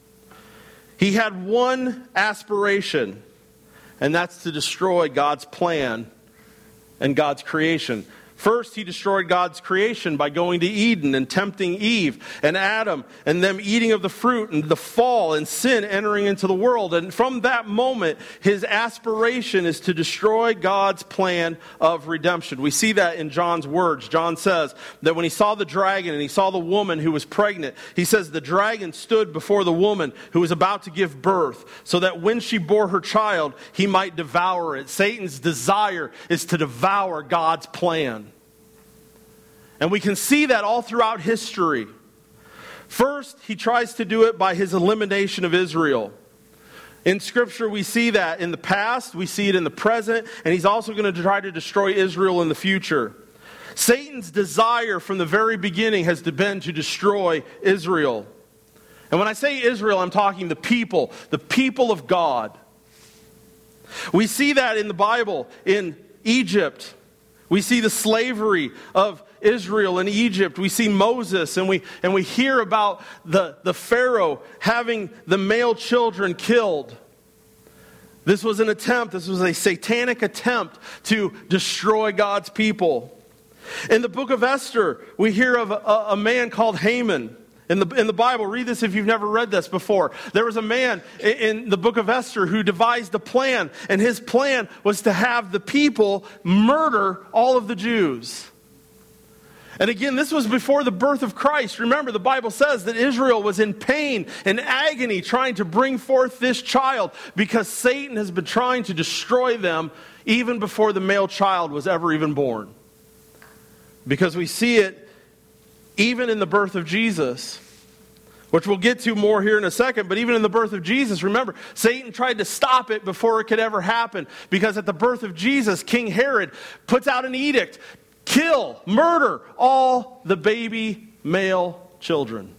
he had one aspiration, and that's to destroy God's plan and God's creation. First, he destroyed God's creation by going to Eden and tempting Eve and Adam and them eating of the fruit and the fall and sin entering into the world. And from that moment, his aspiration is to destroy God's plan of redemption. We see that in John's words. John says that when he saw the dragon and he saw the woman who was pregnant, he says the dragon stood before the woman who was about to give birth so that when she bore her child, he might devour it. Satan's desire is to devour God's plan. And we can see that all throughout history. First, he tries to do it by his elimination of Israel. In Scripture, we see that in the past, we see it in the present, and he's also going to try to destroy Israel in the future. Satan's desire from the very beginning has been to destroy Israel. And when I say Israel, I'm talking the people, the people of God. We see that in the Bible, in Egypt. We see the slavery of Israel and Egypt. We see Moses, and we and we hear about the, the Pharaoh having the male children killed. This was an attempt, this was a satanic attempt to destroy God's people. In the book of Esther, we hear of a, a man called Haman. In the, in the Bible, read this if you've never read this before. There was a man in, in the book of Esther who devised a plan, and his plan was to have the people murder all of the Jews. And again, this was before the birth of Christ. Remember, the Bible says that Israel was in pain and agony trying to bring forth this child because Satan has been trying to destroy them even before the male child was ever even born. Because we see it even in the birth of Jesus, which we'll get to more here in a second. But even in the birth of Jesus, remember, Satan tried to stop it before it could ever happen. Because at the birth of Jesus, King Herod puts out an edict. Kill, murder all the baby male children.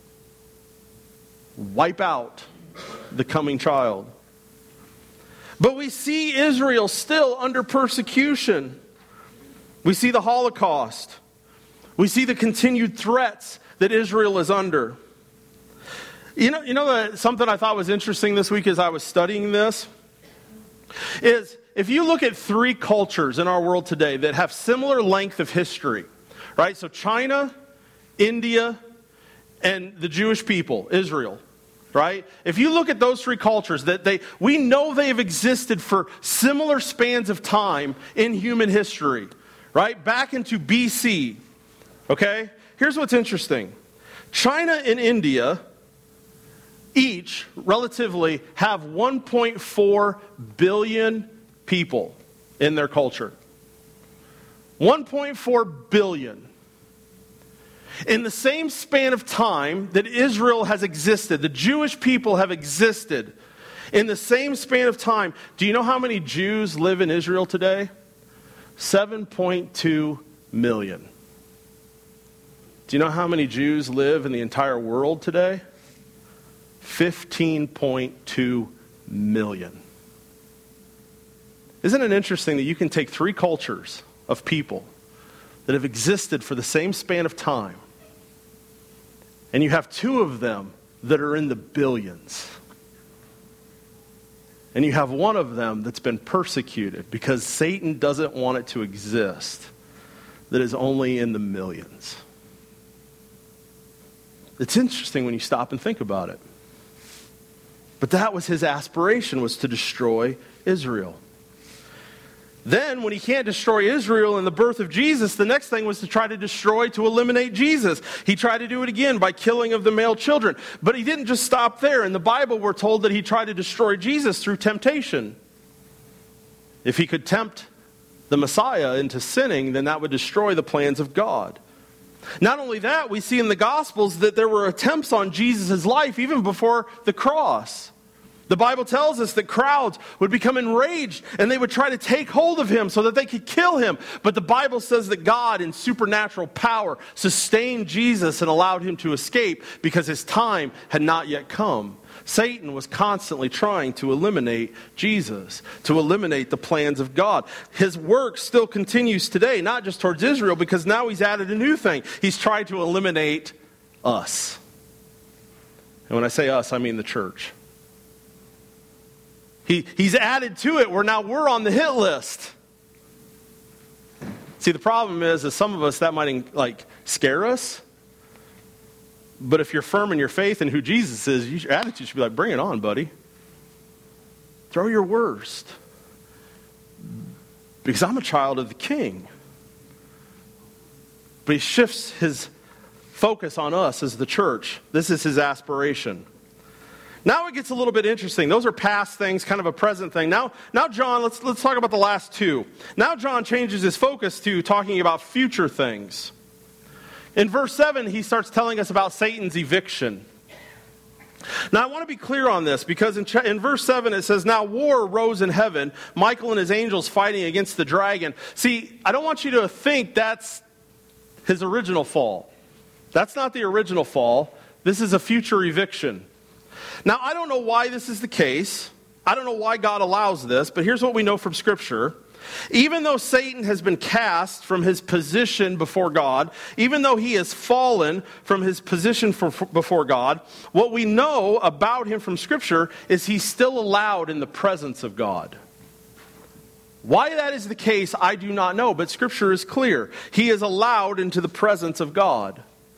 Wipe out the coming child. But we see Israel still under persecution. We see the Holocaust. We see the continued threats that Israel is under. You know, you know that something I thought was interesting this week as I was studying this is if you look at three cultures in our world today that have similar length of history, right? So China, India, and the Jewish people, Israel, right? If you look at those three cultures, that they we know they've existed for similar spans of time in human history, right? Back into B C, okay? Here's what's interesting. China and India each, relatively, have one point four billion people in their culture. one point four billion. In the same span of time that Israel has existed, the Jewish people have existed, in the same span of time, do you know how many Jews live in Israel today? seven point two million. Do you know how many Jews live in the entire world today? fifteen point two million. Isn't it interesting that you can take three cultures of people that have existed for the same span of time, and you have two of them that are in the billions, and you have one of them that's been persecuted because Satan doesn't want it to exist, that is only in the millions? It's interesting when you stop and think about it. But that was his aspiration, was to destroy Israel. Then, when he can't destroy Israel in the birth of Jesus, the next thing was to try to destroy, to eliminate Jesus. He tried to do it again by killing of the male children. But he didn't just stop there. In the Bible, we're told that he tried to destroy Jesus through temptation. If he could tempt the Messiah into sinning, then that would destroy the plans of God. Not only that, we see in the Gospels that there were attempts on Jesus' life even before the cross. The Bible tells us that crowds would become enraged and they would try to take hold of him so that they could kill him. But the Bible says that God, in supernatural power, sustained Jesus and allowed him to escape because his time had not yet come. Satan was constantly trying to eliminate Jesus, to eliminate the plans of God. His work still continues today, not just towards Israel, because now he's added a new thing. He's tried to eliminate us. And when I say us, I mean the church. He, he's added to it where now we're on the hit list. See, the problem is, is some of us, that might like scare us. But if you're firm in your faith and who Jesus is, your attitude should be like, bring it on, buddy. Throw your worst. Because I'm a child of the King. But he shifts his focus on us as the church. This is his aspiration. Now it gets a little bit interesting. Those are past things, kind of a present thing. Now, now John, let's let's talk about the last two. Now John changes his focus to talking about future things. In verse seven, he starts telling us about Satan's eviction. Now I want to be clear on this because in, in verse seven it says, now war arose in heaven, Michael and his angels fighting against the dragon. See, I don't want you to think that's his original fall. That's not the original fall. This is a future eviction. Now, I don't know why this is the case. I don't know why God allows this, but here's what we know from Scripture. Even though Satan has been cast from his position before God, even though he has fallen from his position for, for, before God, what we know about him from Scripture is he's still allowed in the presence of God. Why that is the case, I do not know, but Scripture is clear. He is allowed into the presence of God.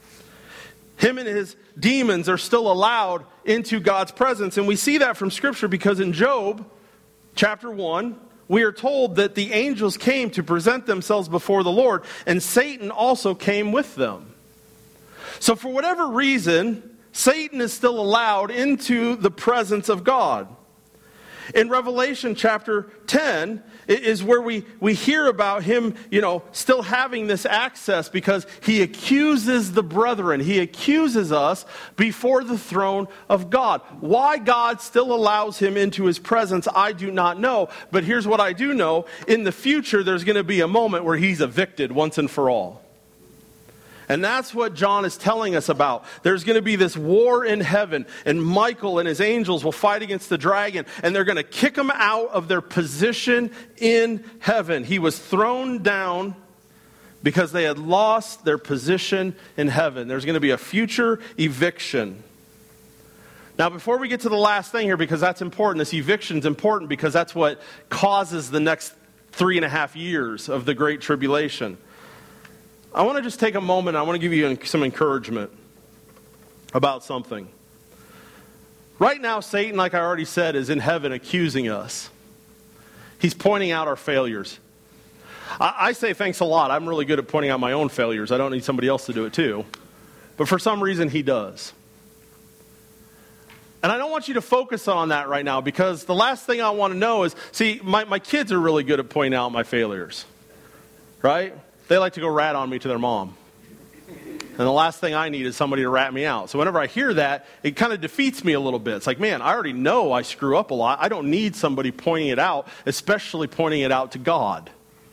Him and his demons are still allowed into God's presence. And we see that from Scripture because in Job chapter one, we are told that the angels came to present themselves before the Lord, and Satan also came with them. So for whatever reason, Satan is still allowed into the presence of God. In Revelation chapter ten is where we, we hear about him, you know, still having this access because he accuses the brethren. He accuses us before the throne of God. Why God still allows him into his presence, I do not know. But here's what I do know. In the future, there's going to be a moment where he's evicted once and for all. And that's what John is telling us about. There's going to be this war in heaven, and Michael and his angels will fight against the dragon, and they're going to kick them out of their position in heaven. He was thrown down because they had lost their position in heaven. There's going to be a future eviction. Now, before we get to the last thing here, because that's important, this eviction is important because that's what causes the next three and a half years of the Great Tribulation. I want to just take a moment. I want to give you some encouragement about something. Right now, Satan, like I already said, is in heaven accusing us. He's pointing out our failures. I, I say thanks a lot. I'm really good at pointing out my own failures. I don't need somebody else to do it too. But for some reason, he does. And I don't want you to focus on that right now because the last thing I want to know is, see, my, my kids are really good at pointing out my failures. Right? They like to go rat on me to their mom. And the last thing I need is somebody to rat me out. So whenever I hear that, it kind of defeats me a little bit. It's like, man, I already know I screw up a lot. I don't need somebody pointing it out, especially pointing it out to God.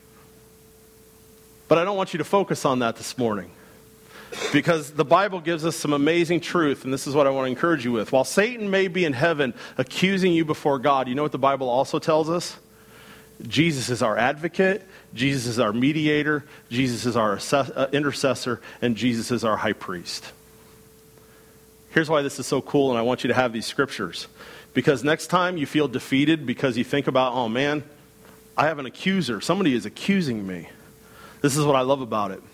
But I don't want you to focus on that this morning. Because the Bible gives us some amazing truth, and this is what I want to encourage you with. While Satan may be in heaven accusing you before God, you know what the Bible also tells us? Jesus is our advocate, Jesus is our mediator, Jesus is our intercessor, and Jesus is our high priest. Here's why this is so cool, and I want you to have these scriptures. Because next time you feel defeated because you think about, oh man, I have an accuser. Somebody is accusing me. This is what I love about it.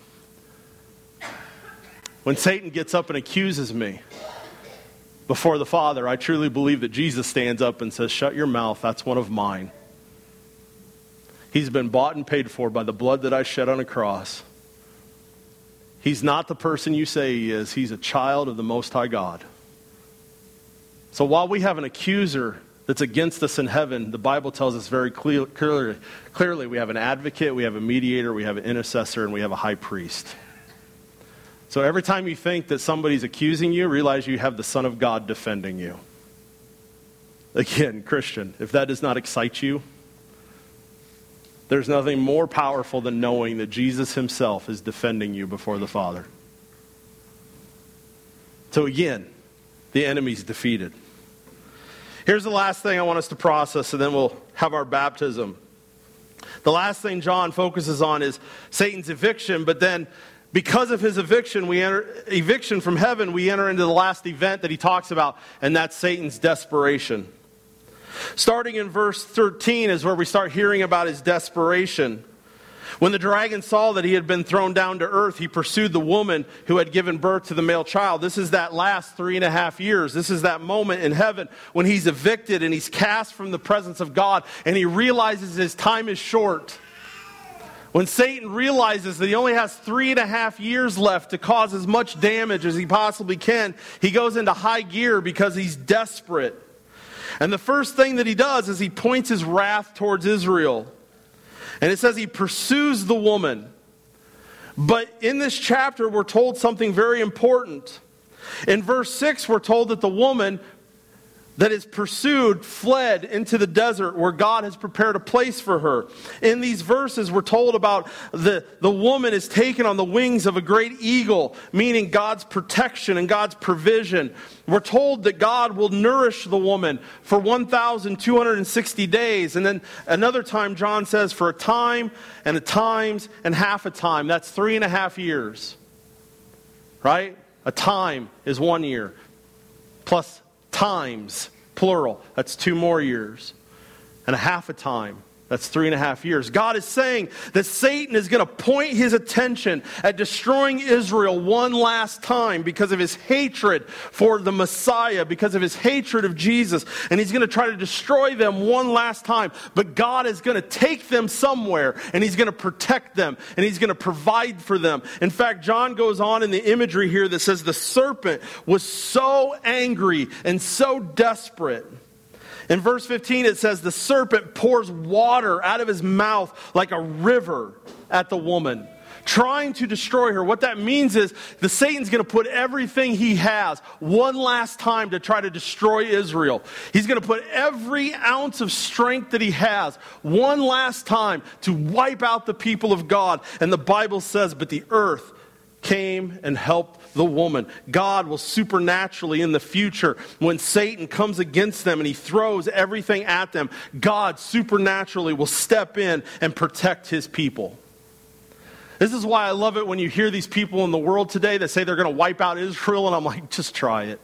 When Satan gets up and accuses me before the Father, I truly believe that Jesus stands up and says, shut your mouth, that's one of mine. He's been bought and paid for by the blood that I shed on a cross. He's not the person you say he is. He's a child of the Most High God. So while we have an accuser that's against us in heaven, the Bible tells us very clear, clearly, clearly we have an advocate, we have a mediator, we have an intercessor, and we have a high priest. So every time you think that somebody's accusing you, realize you have the Son of God defending you. Again, Christian, if that does not excite you, there's nothing more powerful than knowing that Jesus himself is defending you before the Father. So again, the enemy's defeated. Here's the last thing I want us to process, and then we'll have our baptism. The last thing John focuses on is Satan's eviction, but then because of his eviction, we enter eviction from heaven, we enter into the last event that he talks about, and that's Satan's desperation. Starting in verse thirteen is where we start hearing about his desperation. When the dragon saw that he had been thrown down to earth, he pursued the woman who had given birth to the male child. This is that last three and a half years. This is that moment in heaven when he's evicted and he's cast from the presence of God, and he realizes his time is short. When Satan realizes that he only has three and a half years left to cause as much damage as he possibly can, he goes into high gear because he's desperate. And the first thing that he does is he points his wrath towards Israel. And it says he pursues the woman. But in this chapter, we're told something very important. In verse six, we're told that the woman that is pursued fled into the desert where God has prepared a place for her. In these verses, we're told about the, the woman is taken on the wings of a great eagle, meaning God's protection and God's provision. We're told that God will nourish the woman for one thousand two hundred sixty days. And then another time, John says, for a time and a times and half a time. That's three and a half years. Right? A time is one year. Plus times, plural, that's two more years. And a half a time, that's three and a half years. God is saying that Satan is going to point his attention at destroying Israel one last time because of his hatred for the Messiah, because of his hatred of Jesus. And he's going to try to destroy them one last time. But God is going to take them somewhere, and he's going to protect them, and he's going to provide for them. In fact, John goes on in the imagery here that says the serpent was so angry and so desperate. In verse fifteen, it says, the serpent pours water out of his mouth like a river at the woman, trying to destroy her. What that means is the Satan's going to put everything he has one last time to try to destroy Israel. He's going to put every ounce of strength that he has one last time to wipe out the people of God. And the Bible says, but the earth came and helped the woman. God will supernaturally in the future, when Satan comes against them and he throws everything at them, God supernaturally will step in and protect his people. This is why I love it when you hear these people in the world today that say they're going to wipe out Israel, and I'm like, just try it.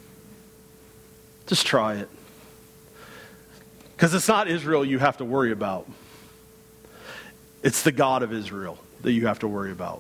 Just try it. Because it's not Israel you have to worry about. It's the God of Israel that you have to worry about.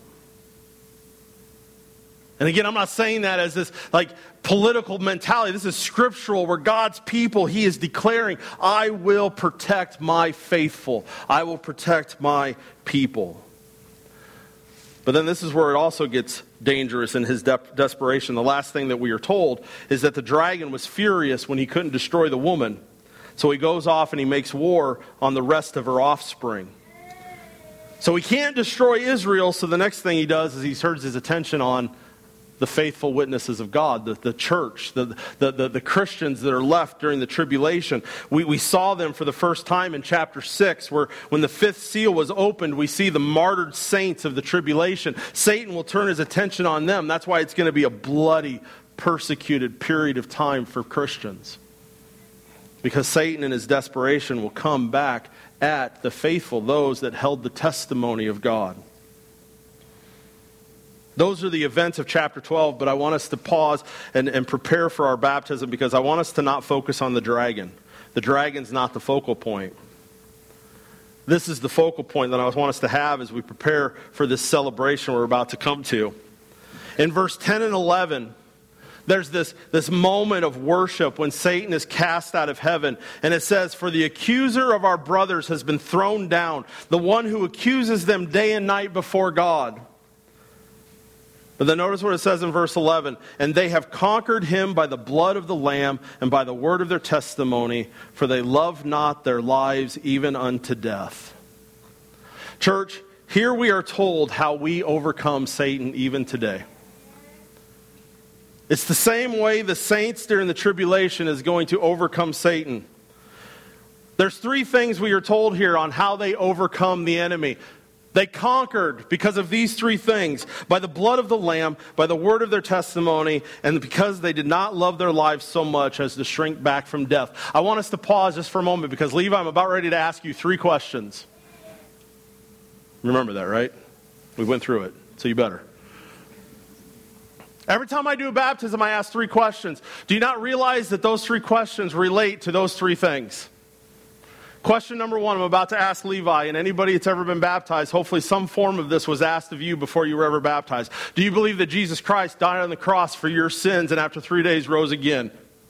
And again, I'm not saying that as this like political mentality. This is scriptural, where God's people, he is declaring, I will protect my faithful. I will protect my people. But then this is where it also gets dangerous in his de- desperation. The last thing that we are told is that the dragon was furious when he couldn't destroy the woman. So he goes off and he makes war on the rest of her offspring. So he can't destroy Israel, so the next thing he does is he turns his attention on the faithful witnesses of God, the, the church, the, the, the, the Christians that are left during the tribulation. We, we saw them for the first time in chapter six, where when the fifth seal was opened, we see the martyred saints of the tribulation. Satan will turn his attention on them. That's why it's going to be a bloody, persecuted period of time for Christians. Because Satan in his desperation will come back at the faithful, those that held the testimony of God. Those are the events of chapter twelve, but I want us to pause and, and prepare for our baptism, because I want us to not focus on the dragon. The dragon's not the focal point. This is the focal point that I want us to have as we prepare for this celebration we're about to come to. In verse ten and eleven, there's this, this moment of worship when Satan is cast out of heaven. And it says, for the accuser of our brothers has been thrown down, the one who accuses them day and night before God. But then notice what it says in verse eleven. And they have conquered him by the blood of the Lamb and by the word of their testimony, for they love not their lives even unto death. Church, here we are told how we overcome Satan even today. It's the same way the saints during the tribulation is going to overcome Satan. There's three things we are told here on how they overcome the enemy. They conquered because of these three things: by the blood of the Lamb, by the word of their testimony, and because they did not love their lives so much as to shrink back from death. I want us to pause just for a moment because, Levi, I'm about ready to ask you three questions. Remember that, right? We went through it, so you better. Every time I do a baptism, I ask three questions. Do you not realize that those three questions relate to those three things? Question number one, I'm about to ask Levi, and anybody that's ever been baptized, hopefully some form of this was asked of you before you were ever baptized. Do you believe that Jesus Christ died on the cross for your sins and after three days rose again?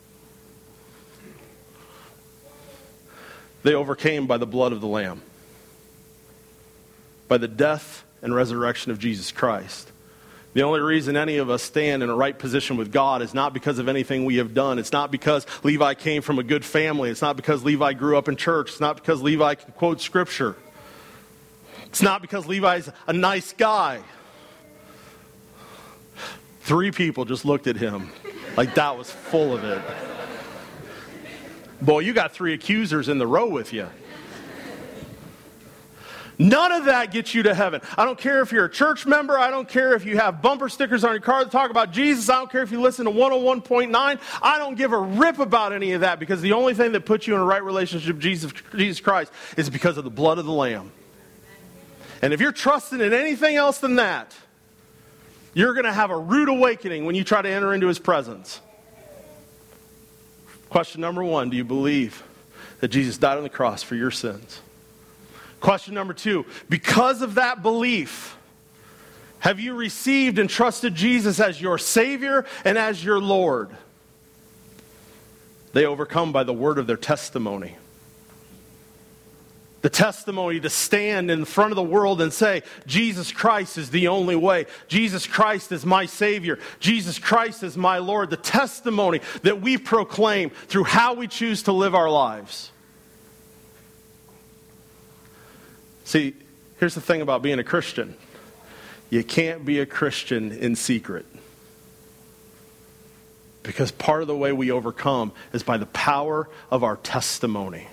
They overcame by the blood of the Lamb, by the death and resurrection of Jesus Christ. The only reason any of us stand in a right position with God is not because of anything we have done. It's not because Levi came from a good family. It's not because Levi grew up in church. It's not because Levi can quote scripture. It's not because Levi's a nice guy. Three people just looked at him like that was full of it. Boy, you got three accusers in the row with you. None of that gets you to heaven. I don't care if you're a church member. I don't care if you have bumper stickers on your car that talk about Jesus. I don't care if you listen to one oh one point nine. I don't give a rip about any of that, because the only thing that puts you in a right relationship with Jesus, Jesus Christ is because of the blood of the Lamb. And if you're trusting in anything else than that, you're going to have a rude awakening when you try to enter into his presence. Question number one, do you believe that Jesus died on the cross for your sins? Question number two, because of that belief, have you received and trusted Jesus as your Savior and as your Lord? They overcome by the word of their testimony. The testimony to stand in front of the world and say, Jesus Christ is the only way. Jesus Christ is my Savior. Jesus Christ is my Lord. The testimony that we proclaim through how we choose to live our lives. See, here's the thing about being a Christian. You can't be a Christian in secret. Because part of the way we overcome is by the power of our testimony.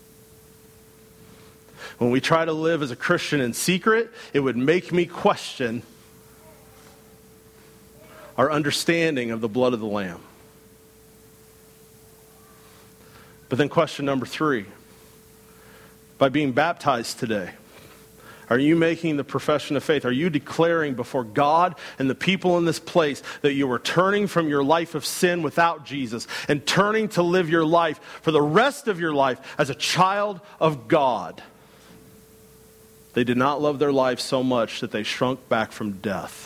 When we try to live as a Christian in secret, it would make me question our understanding of the blood of the Lamb. But then question number three. By being baptized today, are you making the profession of faith? Are you declaring before God and the people in this place that you are turning from your life of sin without Jesus and turning to live your life for the rest of your life as a child of God? They did not love their life so much that they shrunk back from death.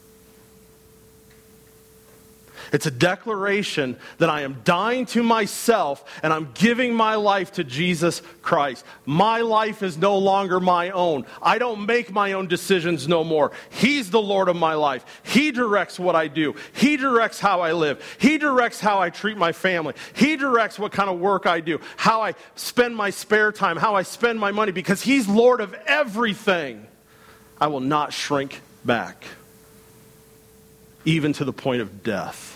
It's a declaration that I am dying to myself and I'm giving my life to Jesus Christ. My life is no longer my own. I don't make my own decisions no more. He's the Lord of my life. He directs what I do. He directs how I live. He directs how I treat my family. He directs what kind of work I do, how I spend my spare time, how I spend my money. Because He's Lord of everything, I will not shrink back, even to the point of death.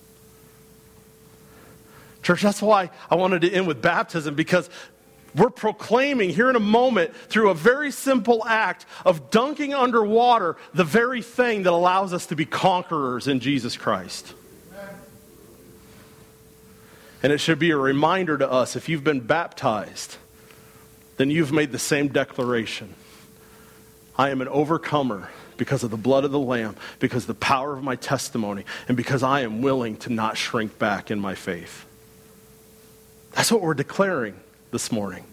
Church, that's why I wanted to end with baptism, because we're proclaiming here in a moment through a very simple act of dunking underwater the very thing that allows us to be conquerors in Jesus Christ. And it should be a reminder to us, if you've been baptized, then you've made the same declaration. I am an overcomer because of the blood of the Lamb, because of the power of my testimony, and because I am willing to not shrink back in my faith. That's what we're declaring this morning.